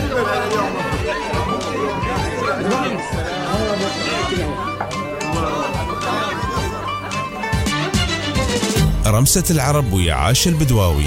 رمسة العرب ويا عاش البدواوي.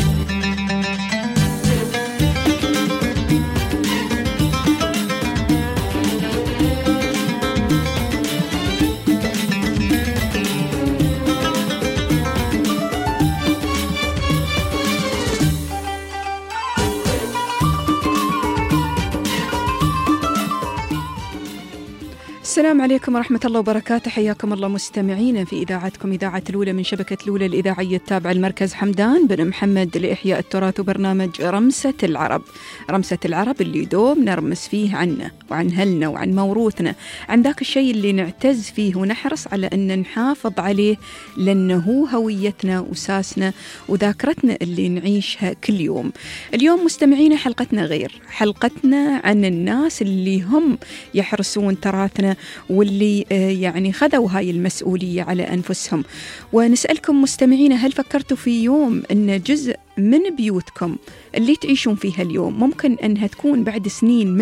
السلام عليكم ورحمة الله وبركاته. حياكم الله مستمعينا في إذاعتكم إذاعة الأولى من شبكة الأولى الإذاعية التابعة المركز حمدان بن محمد لإحياء التراث وبرنامج رمسة العرب. رمسة العرب اللي دوم نرمس فيه عنا وعن أهلنا وعن موروثنا، عن ذاك الشيء اللي نعتز فيه ونحرص على أن نحافظ عليه، لأنه هو هويتنا وأساسنا وذاكرتنا اللي نعيشها كل يوم. اليوم مستمعينا حلقتنا غير، حلقتنا عن الناس اللي هم يحرسون تراثنا واللي يعني خذوا هاي المسؤولية على أنفسهم. ونسألكم مستمعين، هل فكرتوا في يوم أن جزء من بيوتكم اللي تعيشون فيها اليوم ممكن أنها تكون بعد سنين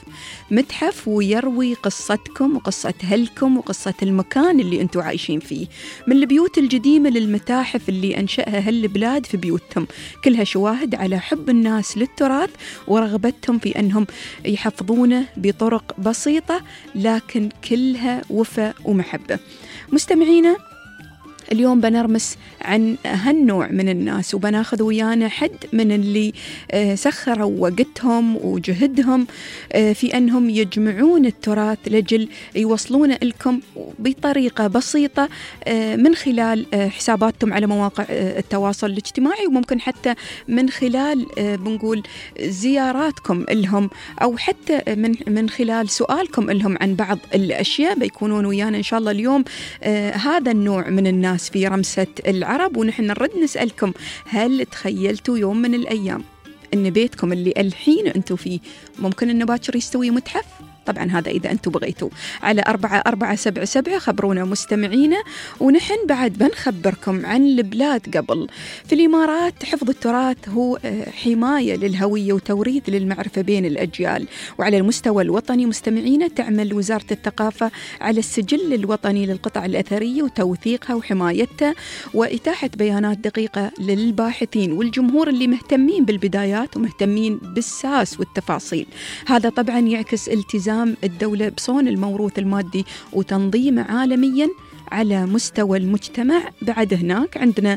متحف ويروي قصتكم وقصة أهلكم وقصة المكان اللي أنتوا عايشين فيه؟ من البيوت القديمة للمتاحف اللي أنشأها أهل البلاد في بيوتهم، كلها شواهد على حب الناس للتراث ورغبتهم في أنهم يحفظونه بطرق بسيطة لكن كلها وفاء ومحبة. مستمعينا، اليوم بنرمس عن هالنوع من الناس، وبناخذ ويانا حد من اللي سخروا وقتهم وجهدهم في أنهم يجمعون التراث لجل يوصلون لكم بطريقة بسيطة من خلال حساباتهم على مواقع التواصل الاجتماعي، وممكن حتى من خلال بنقول زياراتكم لهم، أو حتى من خلال سؤالكم لهم عن بعض الأشياء. بيكونون ويانا إن شاء الله اليوم هذا النوع من الناس في رمسة العرب. ونحن نرد نسألكم، هل تخيلتوا يوم من الأيام أن بيتكم اللي الحين أنتوا فيه ممكن أنه باكر يستوي متحف؟ طبعا هذا إذا أنتم بغيتوا. على 4477 خبرونا مستمعينا. ونحن بعد بنخبركم عن البلاد قبل. في الإمارات حفظ التراث هو حماية للهوية وتوريث للمعرفة بين الأجيال. وعلى المستوى الوطني مستمعينا، تعمل وزارة الثقافة على السجل الوطني للقطع الأثرية وتوثيقها وحمايتها، وإتاحة بيانات دقيقة للباحثين والجمهور اللي مهتمين بالبدايات ومهتمين بالساس والتفاصيل. هذا طبعا يعكس التزام الدولة بصون الموروث المادي وتنظيمه عالميا على مستوى المجتمع. بعد هناك عندنا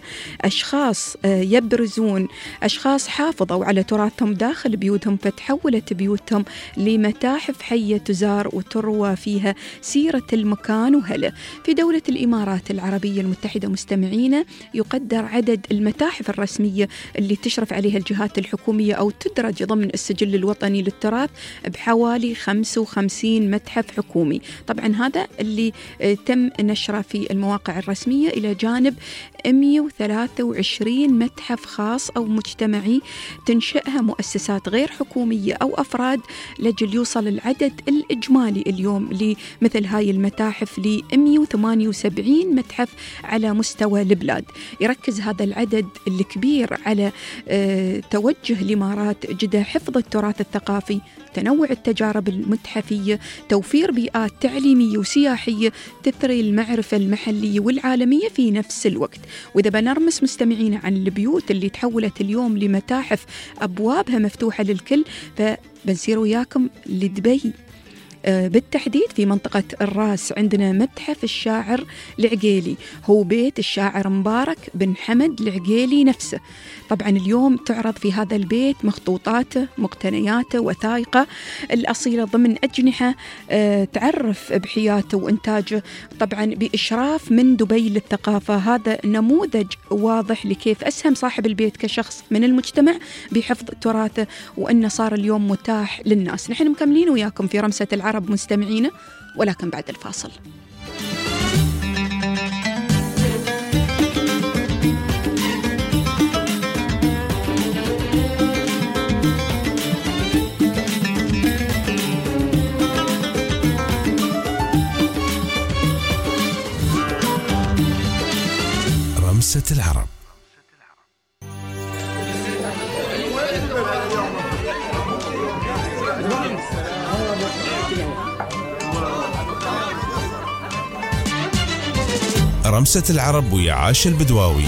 أشخاص يبرزون، أشخاص حافظوا على تراثهم داخل بيوتهم، فتحولت بيوتهم لمتاحف حية تزار وتروى فيها سيرة المكان وهله. في دولة الإمارات العربية المتحدة مستمعين، يقدر عدد المتاحف الرسمية اللي تشرف عليها الجهات الحكومية أو تدرج ضمن السجل الوطني للتراث بحوالي 55 متحف حكومي. طبعا هذا اللي تم نشره في المواقع الرسمية، إلى جانب 123 متحف خاص أو مجتمعي تنشئها مؤسسات غير حكومية أو أفراد، لجل يوصل العدد الإجمالي اليوم لمثل هاي المتاحف ل 178 متحف على مستوى البلاد. يركز هذا العدد الكبير على توجه الإمارات جدا حفظ التراث الثقافي، تنوع التجارب المتحفية، توفير بيئات تعليمية وسياحية تثري المعرفة المحلية والعالمية في نفس الوقت. وإذا بنرمس مستمعين عن البيوت اللي تحولت اليوم لمتاحف أبوابها مفتوحة للكل، فبنسير وياكم لدبي. بالتحديد في منطقة الراس عندنا متحف الشاعر العقيلي، هو بيت الشاعر مبارك بن حمد العقيلي نفسه. طبعا اليوم تعرض في هذا البيت مخطوطاته، مقتنياته، وثائقه الأصيلة ضمن أجنحة تعرف بحياته وإنتاجه، طبعا بإشراف من دبي للثقافة. هذا نموذج واضح لكيف أسهم صاحب البيت كشخص من المجتمع بحفظ تراثه، وأنه صار اليوم متاح للناس. نحن مكملين وياكم في رمسة العرب مستمعينا، ولكن بعد الفاصل. رمسة العرب. رمسة العرب ويا عاشا البدواوي.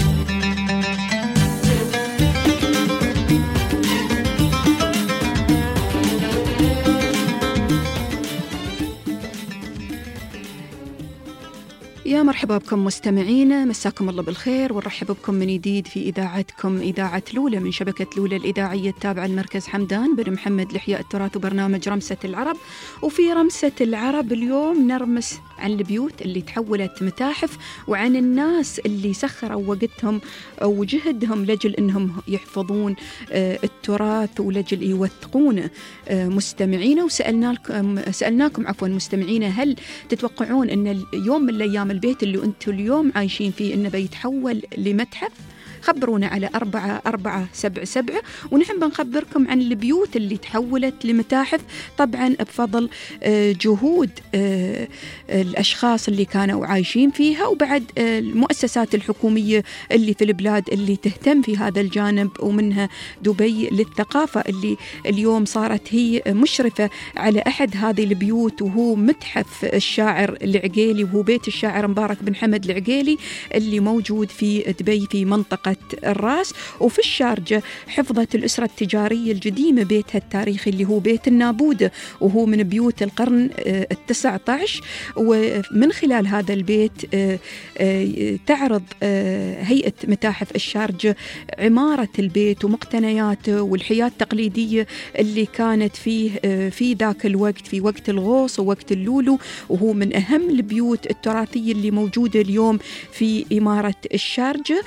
يا مرحبا بكم مستمعينا، مساكم الله بالخير ونرحب بكم من جديد في إذاعتكم إذاعة لولة من شبكة لولة الإذاعية التابعة لمركز حمدان بن محمد لإحياء التراث وبرنامج رمسة العرب. وفي رمسة العرب اليوم نرمس عن البيوت اللي تحولت متاحف وعن الناس اللي سخروا وقتهم وجهدهم لجل أنهم يحفظون التراث ولجل يوثقونه. مستمعينا وسألناكم عفوا مستمعينا، هل تتوقعون أن اليوم من الأيام البيت اللي أنتم اليوم عايشين فيه إنه بيتحول لمتحف؟ خبرونا على 4477 ونحن بنخبركم عن البيوت اللي تحولت لمتاحف، طبعا بفضل جهود الأشخاص اللي كانوا عايشين فيها وبعد المؤسسات الحكومية اللي في البلاد اللي تهتم في هذا الجانب، ومنها دبي للثقافة اللي اليوم صارت هي مشرفة على أحد هذه البيوت، وهو متحف الشاعر العقيلي، وهو بيت الشاعر مبارك بن حمد العقيلي اللي موجود في دبي في منطقة الراس. وفي الشارجة حفظت الأسرة التجارية القديمة بيتها التاريخي اللي هو بيت النابودة، وهو من بيوت القرن 19. ومن خلال هذا البيت تعرض هيئة متاحف الشارجة عمارة البيت ومقتنياته والحياة التقليدية اللي كانت فيه في ذاك الوقت، في وقت الغوص ووقت اللولو، وهو من أهم البيوت التراثية اللي موجودة اليوم في إمارة الشارجة.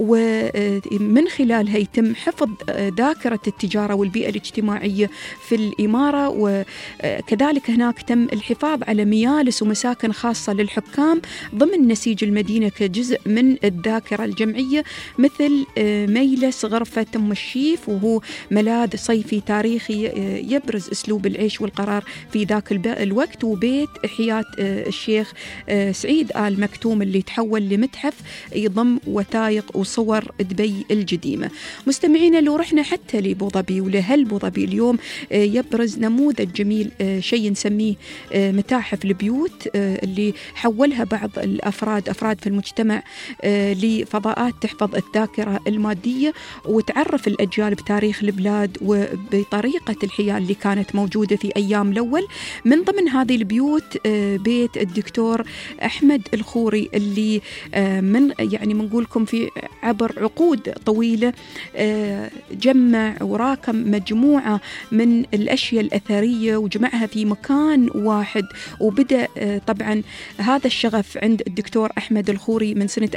ومن خلالها يتم حفظ ذاكرة التجارة والبيئة الاجتماعية في الإمارة، وكذلك هناك تم الحفاظ على ميالس ومساكن خاصة للحكام ضمن نسيج المدينة كجزء من الذاكرة الجمعية، مثل ميلس غرفة أم الشيف، وهو ملاذ صيفي تاريخي يبرز أسلوب العيش والقرار في ذاك الوقت، وبيت إحياء الشيخ سعيد آل مكتوم اللي تحول لمتحف يضم وثائق وصور دبي القديمة. مستمعينا لو رحنا حتى لبوظبي ولهل بوظبي اليوم يبرز نموذج جميل، شيء نسميه متاحف البيوت، اللي حولها بعض أفراد في المجتمع لفضاءات تحفظ الذاكرة المادية وتعرف الأجيال بتاريخ البلاد وبطريقة الحياة اللي كانت موجودة في أيام الأول. من ضمن هذه البيوت بيت الدكتور أحمد الخوري اللي من نقولكم في عبر عقود طويلة جمع وراكم مجموعة من الأشياء الأثرية وجمعها في مكان واحد. وبدأ طبعا هذا الشغف عند الدكتور أحمد الخوري من سنة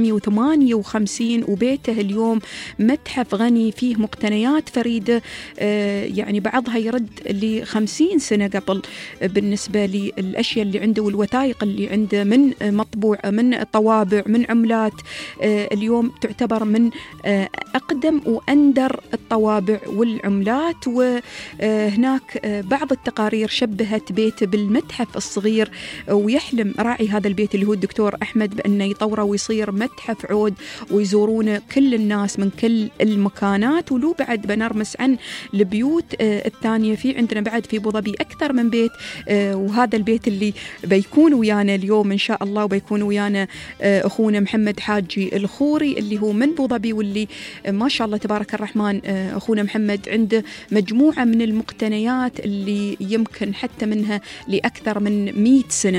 1958، وبيته اليوم متحف غني فيه مقتنيات فريدة، بعضها يرد ل50 سنة قبل بالنسبة للأشياء اللي عنده والوثائق اللي عنده من مطبوع، من طوابع، من عملات، اليوم تعتبر من أقدم وأندر الطوابع والعملات. وهناك بعض التقارير شبهت بيته بالمتحف الصغير، ويحلم راعي هذا البيت اللي هو الدكتور أحمد بأنه يطوره ويصير متحف عود ويزورونه كل الناس من كل المكانات. ولو بعد بنرمس عن البيوت الثانية، في عندنا بعد في بوظبي أكثر من بيت، وهذا البيت اللي بيكون ويانا اليوم إن شاء الله، وبيكون ويانا أخونا محمد حاجي الخوري اللي هو من بوظبي، واللي ما شاء الله تبارك الرحمن أخونا محمد عنده مجموعة من المقتنيات اللي يمكن حتى منها لأكثر من 100 سنة،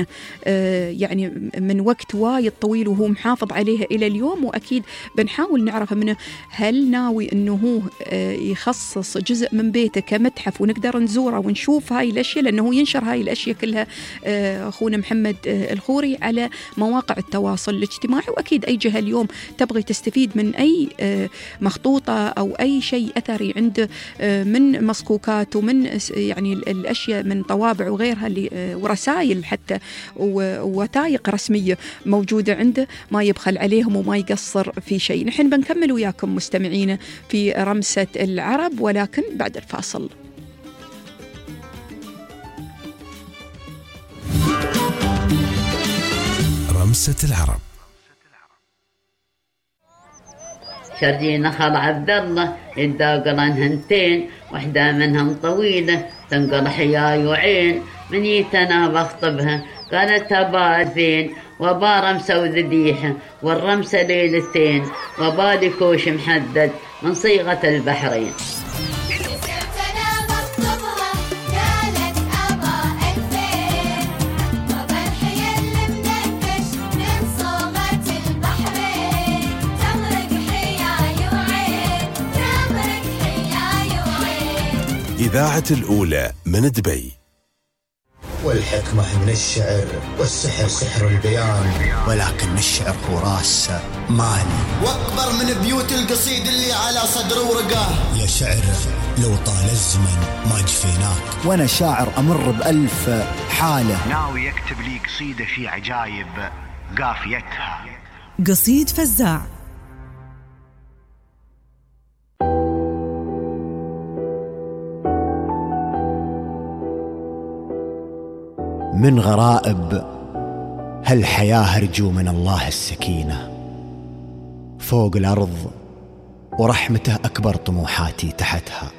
من وقت وايد طويل وهو محافظ عليها إلى اليوم. وأكيد بنحاول نعرف منه هل ناوي أنه هو يخصص جزء من بيته كمتحف ونقدر نزوره ونشوف هاي الأشياء، لأنه ينشر هاي الأشياء كلها أخونا محمد الخوري على مواقع التواصل الاجتماعي. وأكيد أي جهة اليوم تبغي تستفيد من أي مخطوطة أو أي شيء أثري عنده من مصكوكات ومن الأشياء من طوابع وغيرها ورسائل حتى ووثائق رسمية موجودة عنده، ما يبخل عليهم وما يقصر في شيء. نحن بنكمل وياكم مستمعين في رمسة العرب، ولكن بعد الفاصل. رمسة العرب. شرجينا خال عبد الله يداقلن هنتين، واحدة منهم طويلة تنقر حياي وعين، من يتنا بخطبها قالت تبادين، وبا رمسة وذبيحة والرمسة ليلتين وبالي كوش محدد من صيغة البحرين. إذاعة الأولى من دبي. والحكمة من الشعر والسحر سحر البيان، ولكن الشعر هو راس مالي واكبر من بيوت القصيد اللي على صدر ورقاه. يا شعر لو طال الزمن ما جفيناك، وانا شاعر امر بألف حالة، ناوي يكتب لي قصيدة في عجايب قافيتها. قصيد فزاع. من غرائب هالحياة أرجو من الله السكينة، فوق الأرض ورحمته أكبر طموحاتي تحتها.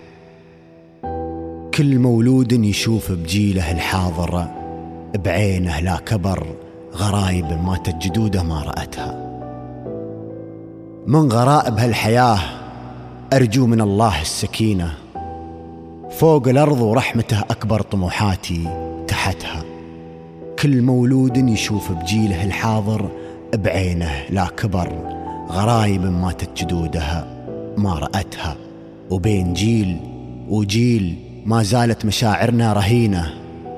كل مولود يشوف بجيله الحاضر بعينه لا كبر غرايب ماتت جدوده ما رأتها. من غرائب هالحياة أرجو من الله السكينة، فوق الأرض ورحمته أكبر طموحاتي تحتها. كل مولود يشوف بجيله الحاضر بعينه لا كبر غرايب ماتت جدودها ما رأتها. وبين جيل وجيل ما زالت مشاعرنا رهينة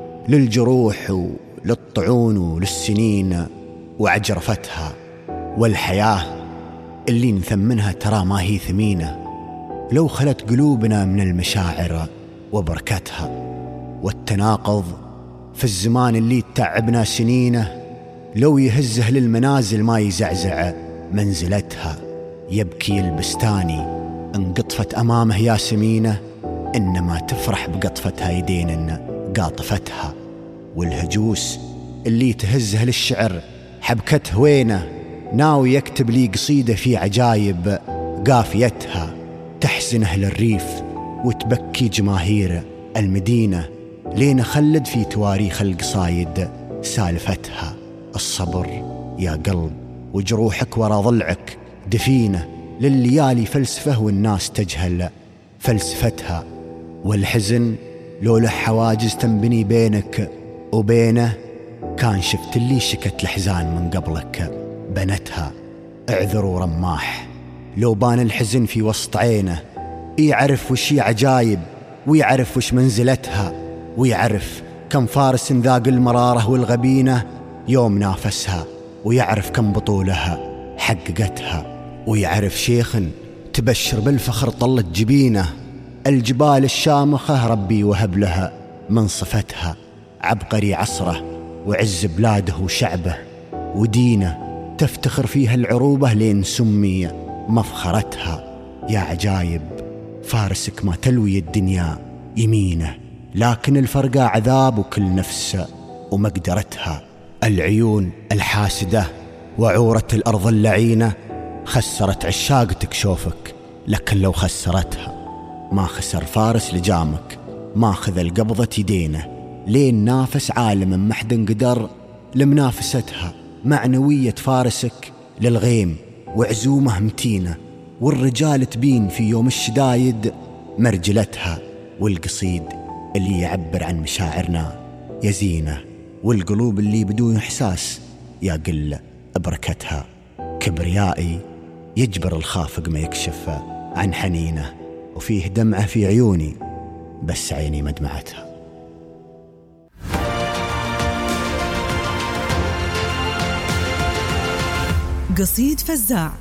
للجروح وللطعون وللسنين وعجرفتها. والحياة اللي نثمنها ترى ما هي ثمينة لو خلت قلوبنا من المشاعر وبركتها. والتناقض في الزمان اللي تعبنا سنينه لو يهزه للمنازل ما يزعزع منزلتها. يبكي البستاني انقطفت أمامه ياسمينه، إنما تفرح بقطفتها يدين قاطفتها. والهجوس اللي تهزه للشعر حبكته وينه، ناوي يكتب لي قصيدة في عجايب قافيتها. تحزنه للريف وتبكي جماهير المدينة، لين خلد في تواريخ القصايد سالفتها. الصبر يا قلب وجروحك ورا ضلعك دفينة لليالي فلسفة والناس تجهل فلسفتها. والحزن لو له حواجز تنبني بينك وبينه، كان شفت اللي شكت الحزان من قبلك بنتها. اعذروا رماح لو بان الحزن في وسط عينه، يعرف وش عجايب ويعرف وش منزلتها. ويعرف كم فارس ذاق المرارة والغبينة يوم نافسها، ويعرف كم بطولها حققتها. ويعرف شيخ تبشر بالفخر طلت جبينه، الجبال الشامخة ربي وهب لها من صفتها. عبقري عصره وعز بلاده وشعبه ودينه، تفتخر فيها العروبة لين سمي مفخرتها. يا عجايب فارسك ما تلوي الدنيا يمينه، لكن الفرقة عذاب وكل نفس ومقدرتها. العيون الحاسدة وعورة الأرض اللعينة خسرت عشاقتك شوفك، لكن لو خسرتها ما خسر فارس لجامك، ما خذ القبضة يدينه لين نافس عالم محد قدر لمنافستها. معنوية فارسك للغيم وعزومه متينة، والرجال تبين في يوم الشدايد مرجلتها. والقصيد اللي يعبر عن مشاعرنا يزينه، والقلوب اللي بدون إحساس يا قل بركتها. كبريائي يجبر الخافق ما يكشف عن حنينه، وفيه دمعة في عيوني بس عيني مدمعتها. قصيد فزاع.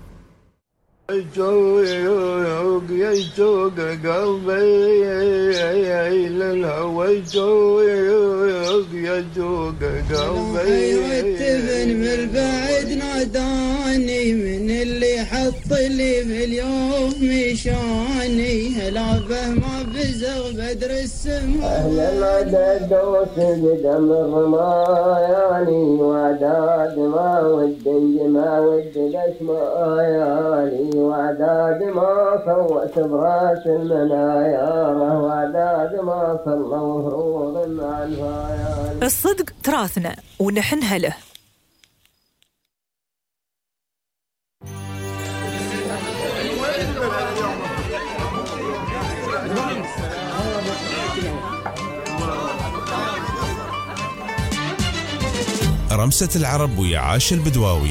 يشوق يشوق قلبي للهوى، يشوق يشوق قلبي. والتبن من البعد ناداني، من اللي حط لي باليوم مشاني. هلابه ما بزغ بدر السماء، أهلا عدد بدم الرماياني، وعداد ما ود ما ود الاسماياني، وعداد ما فوت براس المنايا، وعداد ما صلوا هروب مع الفايان. الصدق تراثنا ونحنها له. رمسة العرب ويا عاش البدواوي.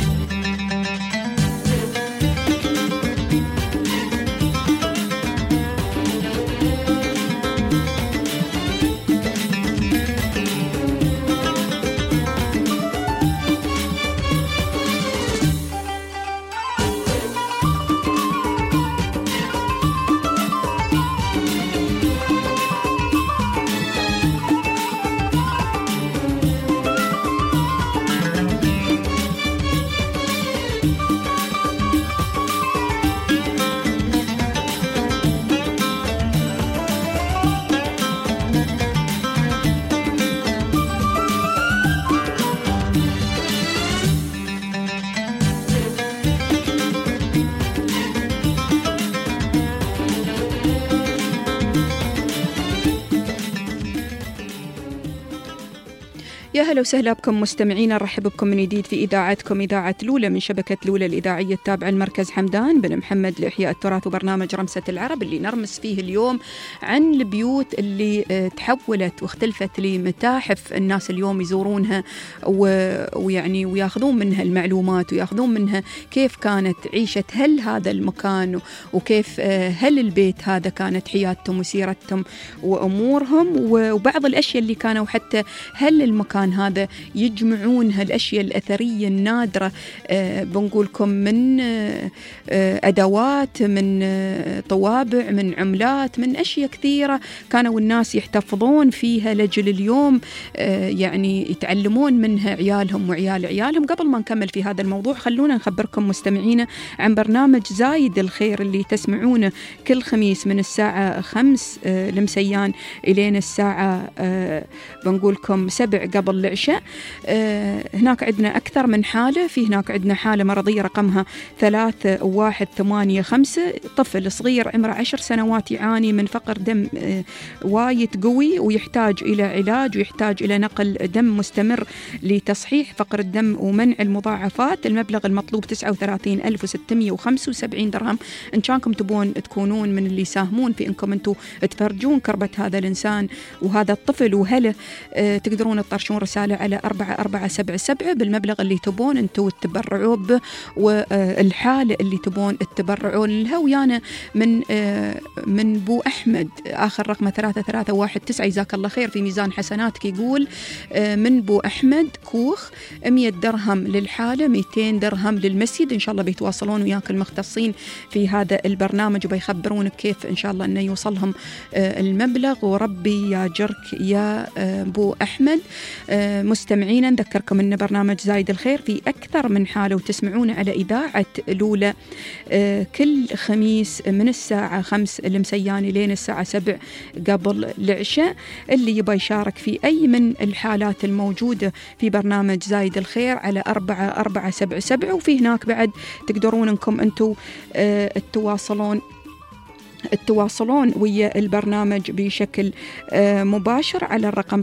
يا هلا وسهلا بكم مستمعينا، نرحب بكم من جديد في إذاعتكم إذاعة لولة من شبكة لولة الإذاعية التابعة المركز حمدان بن محمد لإحياء التراث وبرنامج رمسة العرب اللي نرمس فيه اليوم عن البيوت اللي تحولت واختلفت لمتاحف الناس اليوم يزورونها ويعني وياخذون منها المعلومات وياخذون منها كيف كانت عيشة هل هذا المكان وكيف هل البيت هذا كانت حياتهم وسيرتهم وأمورهم وبعض الأشياء اللي كانوا حتى هل المكان هذا يجمعون هالأشياء الأثرية النادرة بنقولكم من أدوات من طوابع من عملات من أشياء كثيرة كانوا الناس يحتفظون فيها لجل اليوم يعني يتعلمون منها عيالهم وعيال عيالهم. قبل ما نكمل في هذا الموضوع خلونا نخبركم مستمعينا عن برنامج زايد الخير اللي تسمعونه كل خميس من الساعة 5 المسيان إلين الساعة بنقولكم 7 قبل العشاء. هناك عندنا أكثر من حالة، في هناك عندنا حالة مرضية رقمها 3185، طفل صغير عمره 10 سنوات يعاني من فقر دم وايد قوي ويحتاج إلى علاج ويحتاج إلى نقل دم مستمر لتصحيح فقر الدم ومنع المضاعفات. المبلغ المطلوب 39,675 درهم. إن كانكم تبون تكونون من اللي يساهمون في إنكم أنتوا تفرجون كربة هذا الإنسان وهذا الطفل وهله، تقدرون تطرشون رسالة على 4477 بالمبلغ اللي تبون أنتوا تتبرعوا به والحالة اللي تبون تتبرعون لها. ويانا من بو أحمد آخر رقم 3319، جزاك الله خير في ميزان حسناتك. يقول من بو أحمد كوخ 100 درهم للحالة 200 درهم للمسجد. إن شاء الله بيتواصلون وياك المختصين في هذا البرنامج وبيخبرونك كيف إن شاء الله أنه يوصلهم المبلغ وربي ياجرك يا بو أحمد. مستمعينا نذكركم أن برنامج زايد الخير في أكثر من حالة وتسمعون على إذاعة لولة كل خميس من الساعة 5 المسيان لين الساعة 7 قبل العشاء. اللي يبغى يشارك في أي من الحالات الموجودة في برنامج زايد الخير على 4477، وفي هناك بعد تقدرون أنكم أنتوا التواصلون ويا البرنامج بشكل مباشر على الرقم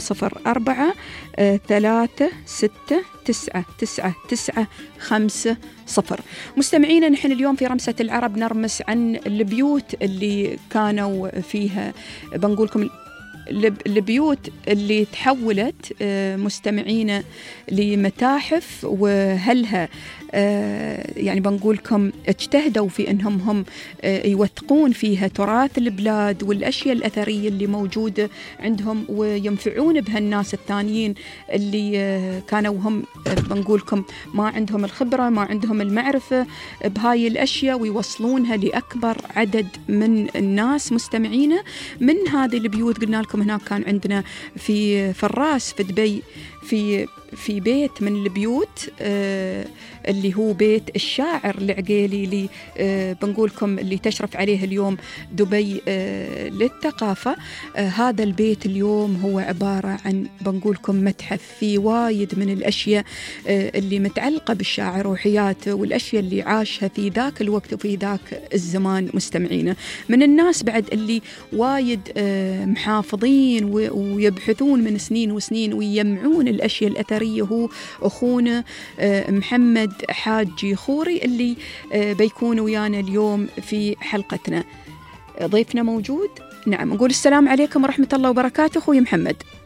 0436999950. مستمعينا نحن اليوم في رمسة العرب نرمس عن البيوت اللي كانوا فيها بنقولكم البيوت اللي تحولت مستمعينا لمتاحف وهلها يعني بنقولكم اجتهدوا في أنهم هم يوثقون فيها تراث البلاد والأشياء الأثرية اللي موجودة عندهم وينفعون بها الناس الثانيين اللي كانوا هم بنقولكم ما عندهم الخبرة ما عندهم المعرفة بهاي الأشياء ويوصلونها لأكبر عدد من الناس. مستمعينا من هذه البيوت قلنا لكم هناك كان عندنا في فراس في دبي في بيت من البيوت اللي هو بيت الشاعر العقيلي اللي بنقولكم اللي تشرف عليه اليوم دبي للثقافة. هذا البيت اليوم هو عبارة عن بنقولكم متحف في وايد من الأشياء اللي متعلقة بالشاعر وحياته والأشياء اللي عاشها في ذاك الوقت وفي ذاك الزمان. مستمعينا من الناس بعد اللي وايد محافظين ويبحثون من سنين وسنين ويجمعون الأشياء الأثرية هو أخونا محمد حاجي خوري اللي بيكون ويانا اليوم في حلقتنا. ضيفنا موجود؟ نعم. نقول السلام عليكم ورحمة الله وبركاته أخوي محمد.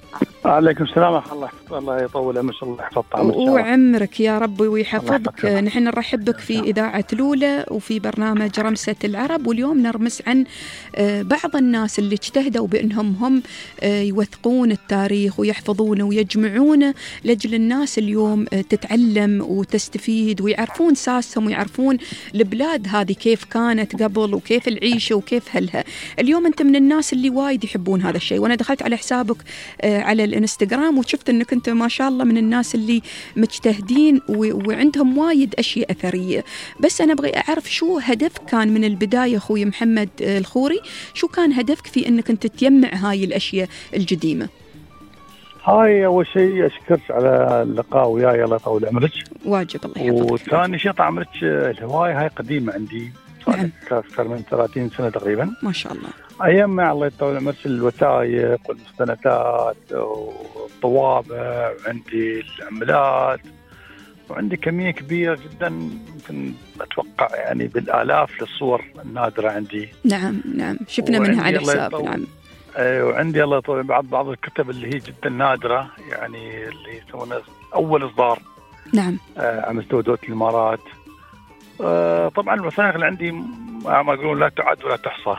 عليكم السلام ورحمة الله. الله يطول عمرك، الله يحفظ طعمك وعمرك يا رب ويحفظك. نحن نرحب بك في إذاعة لولة وفي برنامج رمسة العرب، واليوم نرمس عن بعض الناس اللي اجتهدوا بأنهم هم يوثقون التاريخ ويحفظونه ويجمعونه لأجل الناس اليوم تتعلم وتستفيد ويعرفون ساسهم ويعرفون البلاد هذه كيف كانت قبل وكيف العيشة وكيف هلها. اليوم أنت من الناس اللي وايد يحبون هذا الشيء، وأنا دخلت على حسابك على الانستغرام وشفت أنك أنت ما شاء الله من الناس اللي مجتهدين وعندهم وايد أشياء أثرية. بس أنا أبغي أعرف شو هدف كان من البداية أخوي محمد الخوري، شو كان هدفك في أنك أنت تجمع هاي الأشياء القديمة؟ هاي أول شيء أشكرك على اللقاء وياي، الله يطول عمرك. واجب، الله يحفظك. وثاني شيء طال عمرك، الهواية هاي قديمة عندي، نعم. أكثر من 30 سنة تقريبا ما شاء الله. أيام مع الله يطول عمرك الوثائق والمستندات والطوابع، وعندي العملات، وعندي كمية كبيرة جدا، ممكن أتوقع يعني بالآلاف للصور النادرة عندي. نعم نعم، شفنا منها على حساب. نعم. وعندي الله يطول بعض الكتب اللي هي جدا نادرة، يعني اللي يسمونها أول إصدار. نعم. عملتوه دولة الإمارات. طبعا الوثائق اللي عندي ما يقولون لا تعد ولا تحصى،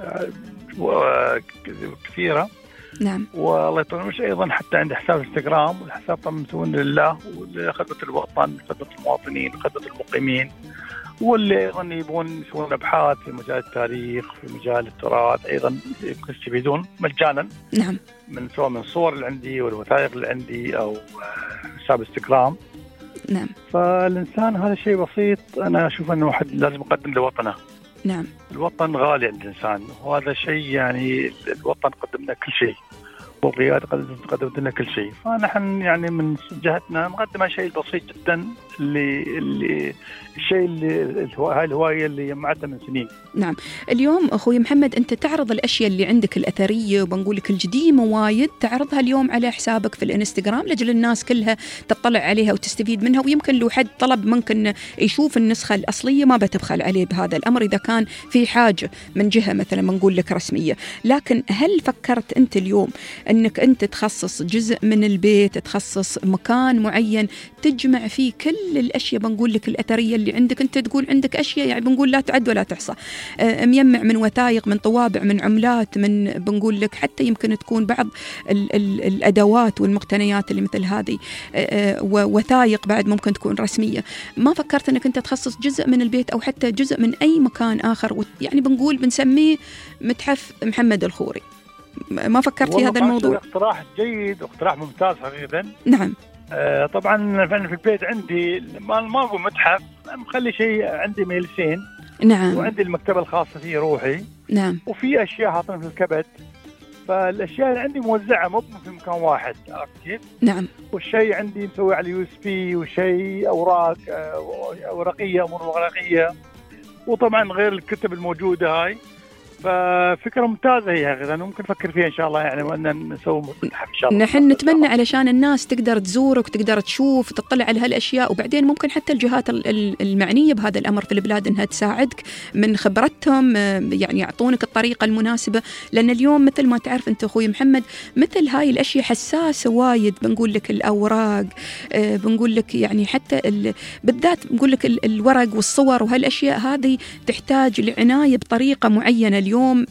كثيرة. نعم. والله يطول مش أيضا حتى عندي حساب انستغرام، والحساب طبعا مسوون لله ولخدمة الوطن، خدمة المواطنين، خدمة المقيمين، واللي أيضا يبون يسوون أبحاث في مجال التاريخ، في مجال التراث، أيضا يستفيدون مجانا. نعم. سواء من الصور اللي عندي والوثائق اللي عندي أو حساب انستغرام. نعم. فالإنسان هذا شيء بسيط، أنا أشوف أنه واحد لازم يقدم لوطنه. نعم. الوطن غالي عند الإنسان، وهذا شيء يعني الوطن قدم لنا كل شيء، والقيادة قدمت لنا كل شيء، فنحن يعني من جهتنا نقدم شيء بسيط جدا، اللي الشيء اللي هاي الهواية اللي جمعتها من سنين. نعم. اليوم أخوي محمد أنت تعرض الأشياء اللي عندك الأثرية وبنقول لك القديمة وايد، تعرضها اليوم على حسابك في الانستغرام لأجل الناس كلها تطلع عليها وتستفيد منها، ويمكن لو حد طلب ممكن يشوف النسخة الأصلية ما بتبخل عليه بهذا الأمر إذا كان في حاجة من جهة مثلا بنقول لك رسمية. لكن هل فكرت أنت اليوم أنك أنت تخصص جزء من البيت، تخصص مكان معين تجمع فيه كل الأشياء بنقول لك الأثرية اللي عندك؟ أنت تقول عندك أشياء يعني بنقول لا تعد ولا تحصى، ميمع من وثائق، من طوابع، من عملات، من بنقول لك حتى يمكن تكون بعض الأدوات والمقتنيات اللي مثل هذه، ووثائق بعد ممكن تكون رسمية. ما فكرت أنك أنت تخصص جزء من البيت أو حتى جزء من أي مكان آخر، يعني بنقول بنسميه متحف محمد الخوري؟ ما فكرت في هذا الموضوع؟ اقتراح جيد واقتراح ممتاز حقيقة. نعم. طبعا في البيت عندي ما هو متحف، مخلي شيء عندي ميلسين. نعم. وعندي المكتبة الخاصة فيه روحي. نعم. وفي أشياء حاطين في الكبت، فالأشياء اللي عندي موزعة مو في مكان واحد، عرفت كيف؟ نعم. والشيء عندي مسوي على USB، وشيء أوراق ورقية، أمور ورقية، وطبعا غير الكتب الموجودة هاي. ففكرة ممتازة هي، أنا ممكن نفكر فيها إن شاء الله، يعني وأن نسوي متحف إن شاء الله. نحن نتمنى علشان الناس تقدر تزورك وتقدر تشوف وتطلع على هالأشياء، وبعدين ممكن حتى الجهات المعنية بهذا الأمر في البلاد إنها تساعدك من خبرتهم، يعني يعطونك الطريقة المناسبة، لأن اليوم مثل ما تعرف أنت أخوي محمد مثل هاي الأشياء حساسة وايد، بنقول لك الأوراق، بنقول لك يعني حتى بالذات بنقول لك الورق والصور وهالأشياء هذه تحتاج لعناية بطريقة معينة. اليوم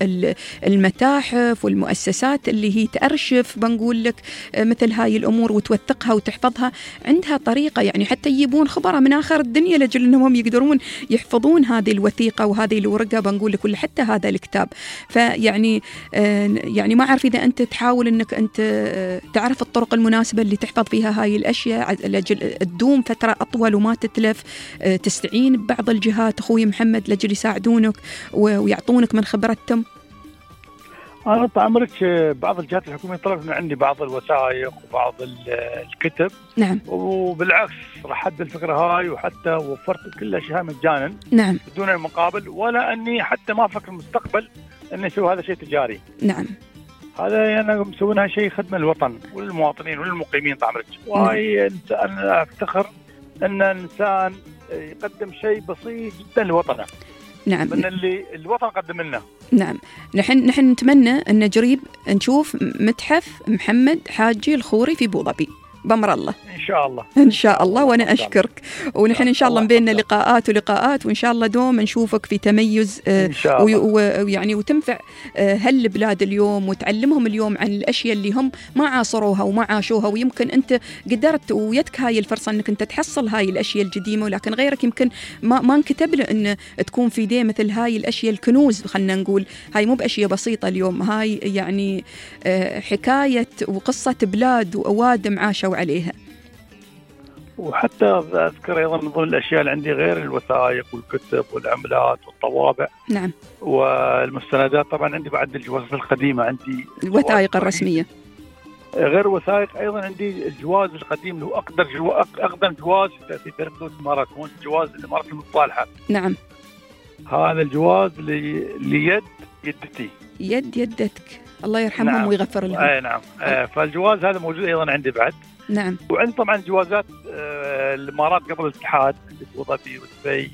المتاحف والمؤسسات اللي هي تأرشف بنقول لك مثل هاي الأمور وتوثقها وتحفظها عندها طريقة، يعني حتى يجيبون خبراء من آخر الدنيا لأجل أنهم يقدرون يحفظون هذه الوثيقة وهذه الورقة بنقول لك، ولا حتى هذا الكتاب. فيعني يعني ما أعرف إذا أنت تحاول أنك أنت تعرف الطرق المناسبة اللي تحفظ فيها هاي الأشياء لأجل تدوم فترة أطول وما تتلف، تستعين ببعض الجهات أخوي محمد لأجل يساعدونك ويعطونك من خبرتهم. أنا طعمرك بعض الجهات الحكومية طلبت من عندي بعض الوثائق وبعض الكتب. نعم. وبالعكس راح أحد الفكرة هاي، وحتى وفرت كل الأشياء مجانا. نعم. بدون المقابل، ولا أني حتى ما أفكر المستقبل أن أسوي هذا شيء تجاري. نعم. هذا أنا مسوينها شيء خدمة للوطن وللمواطنين وللمقيمين طعمرك. وهي أنا أفتخر أن الإنسان يقدم شيء بسيط جدا لوطنه. نعم. من اللي الوطن قدم لنا. نعم. نحن نتمنى أن قريب نشوف متحف محمد حاجي الخوري في أبو ظبي بأمر الله إن شاء الله. إن شاء الله. وأنا أشكرك، ونحن إن شاء الله بيننا لقاءات، وإن شاء الله دوم نشوفك في تميز ويعني وتنفع هالبلاد اليوم، وتعلمهم اليوم عن الأشياء اللي هم ما عاصروها وما عاشوها، ويمكن أنت قدرت ويدك هاي الفرصة أنك أنت تحصل هاي الأشياء القديمة، ولكن غيرك يمكن ما انكتب له أن تكون في دي مثل هاي الأشياء الكنوز. خلنا نقول هاي مو بأشياء بسيطة اليوم، هاي يعني حكاية وقصة بلاد وأوادم عاشوا عليها. وحتى أذكر أيضا من ضمن الأشياء اللي عندي غير الوثائق والكتب والعملات والطوابع. نعم. والمستندات طبعا عندي بعد الجوازات القديمة، عندي الوثائق الرسمية. غير وثائق أيضا عندي الجواز القديم اللي هو أقدم جواز في تاريخ دولة الإمارات، هو جواز الإمارات المتصالحة. نعم. هذا الجواز ليد جدتي. يدتك الله يرحمهم. نعم. ويغفر لهم. نعم. فالجواز هذا موجود أيضا عندي بعد. نعم. وعندي طبعا جوازات الإمارات قبل الاتحاد، أبو ظبي ودبي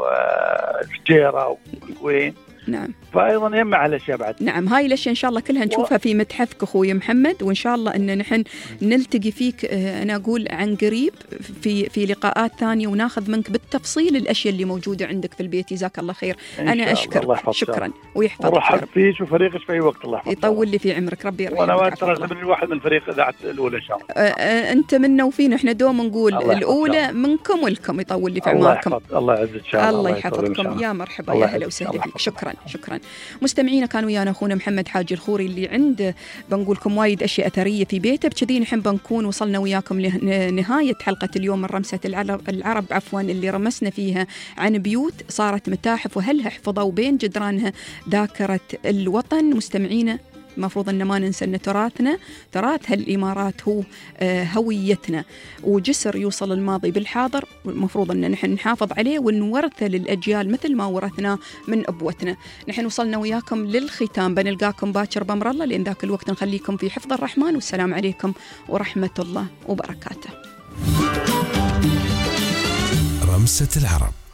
وفجيرة والكوين. نعم. فأيضا يجمع على الأشياء بعد. نعم. هاي الأشياء إن شاء الله كلها نشوفها في متحفك أخوي محمد، وإن شاء الله أن نحن نلتقي فيك أنا أقول عن قريب في لقاءات ثانية، وناخذ منك بالتفصيل الأشياء اللي موجودة عندك في البيت. جزاك الله خير. أنا أشكرك. شكرا ويحفظك. ورحب فيك وفريقك في أي وقت. الله يحفظك. يطول لي في عمرك. ربي يرحمك. وأنا ترى من واحد من فريق إذاعة الأولى إن شاء الله. أنت منا وفينا، إحنا دوم نقول الأولى منكم ولكم. يطول لي في عمركم. الله يعزك إن شاء الله. الله يحفظكم. يا مرحبا، يا هلا وسهلا فيك. شكرا. مستمعينا، كان ويانا أخونا محمد حاجي الخوري اللي عنده بنقولكم وايد أشياء أثرية في بيته. بكذي نحن بنكون وصلنا وياكم لنهاية حلقة اليوم من رمسة العرب اللي رمسنا فيها عن بيوت صارت متاحف وهلها حفظوا بين جدرانها ذاكرة الوطن. مستمعينا، المفروض أن ما ننسى أن تراث هالإمارات هو هويتنا وجسر يوصل الماضي بالحاضر، والمفروض أن نحن نحافظ عليه ونورثه للأجيال مثل ما ورثناه من أبوتنا. نحن وصلنا وياكم للختام، بنلقاكم باكر بأمر الله. لأن ذاك الوقت نخليكم في حفظ الرحمن، والسلام عليكم ورحمة الله وبركاته. رمسة العرب.